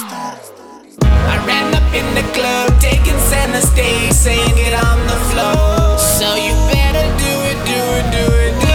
I ran up in the club, taking center stage, saying get on the floor. So you better do it, do it, do it, do it.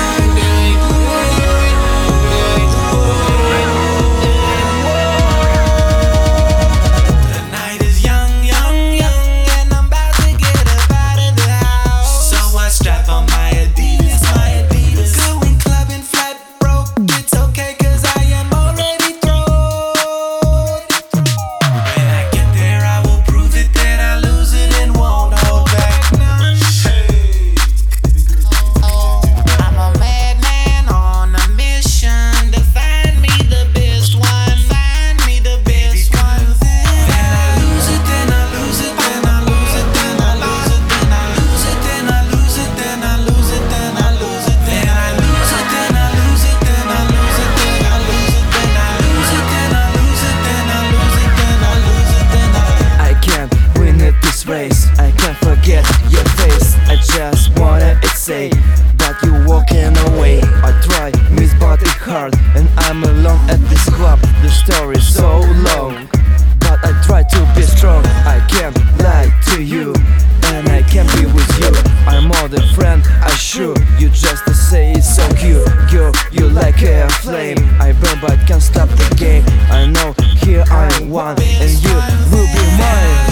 I can't forget your face. I just wanna say, but you walking away. I try, miss, but it's hard, and I'm alone at this club. The story's so long, but I try to be strong. I can't lie to you, and I can't be with you. I'm more than friend, I sure. You just say it's so cute. Girl, you like a flame. I burn but can't stop the game. I know here I'm one, and you will be mine.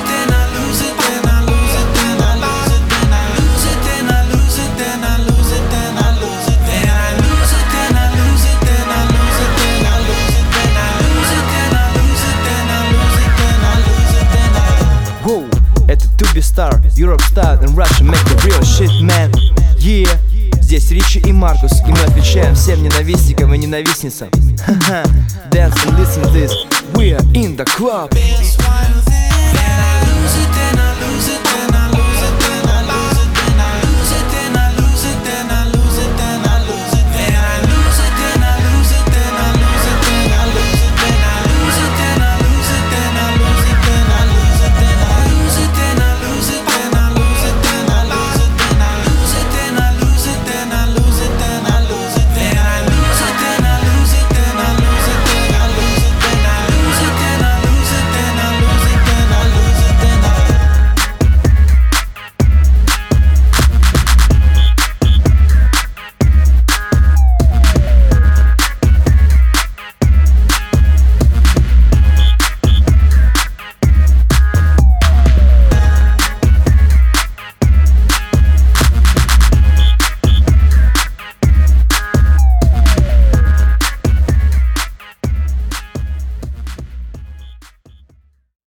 Это Tubi Star, Europe Style and Russia make the real shit, man. Yeah. Здесь Ричи и Маркус, и мы отвечаем всем ненавистникам и ненавистницам. Dance and listen to this, we are in the club.